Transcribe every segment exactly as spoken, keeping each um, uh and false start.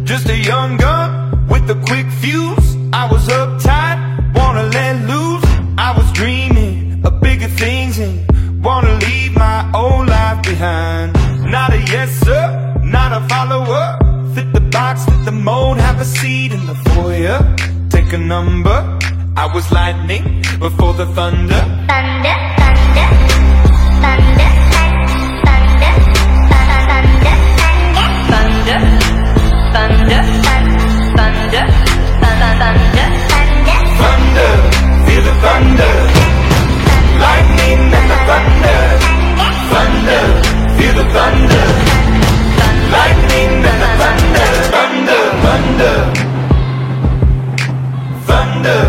Just a young gun with a quick fuse. I was uptight, wanna let loose. I was dreaming of bigger things and wanna leave my old life behind. Not a yes sir, not a follower. Fit the box, fit the mold, have a seat in the foyer. Take a number. I was lightning before the thunder. Thunder, thunder, thunder, thunder, thunder, thunder, thunder, thunder, thunder, thunder, feel the thunder, lightning and the thunder, thunder, feel the thunder, lightning and the thunder, thunder, thunder, thunder.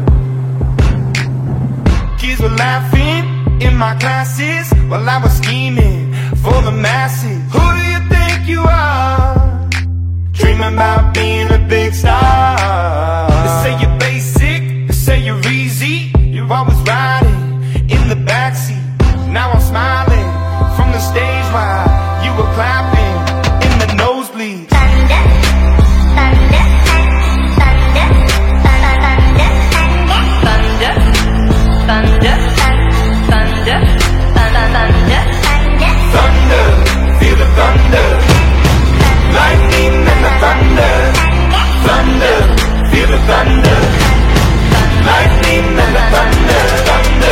Kids were laughing in my classes while I was scheming for the masses. Who do you think you are? Dreaming about being a big star. They say you're basic, they say you're easy. You're always riding in the backseat. Now I'm smiling from the stage while you were clapping in the nosebleeds. thunder, thunder, thunder, thunder, thunder, thunder, thunder, thunder, thunder, feel the thunder, lightning and the thunder, thunder, feel the thunder, lightning and the thunder, thunder.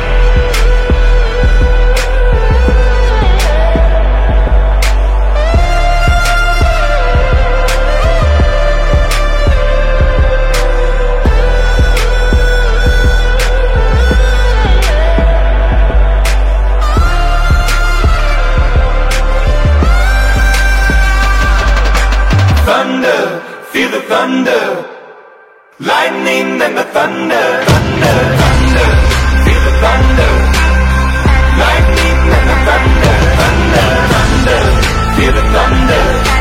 Thunder, feel the thunder, lightning and the thunder, thunder, thunder, feel the thunder, lightning and the thunder, thunder, thunder, feel the thunder.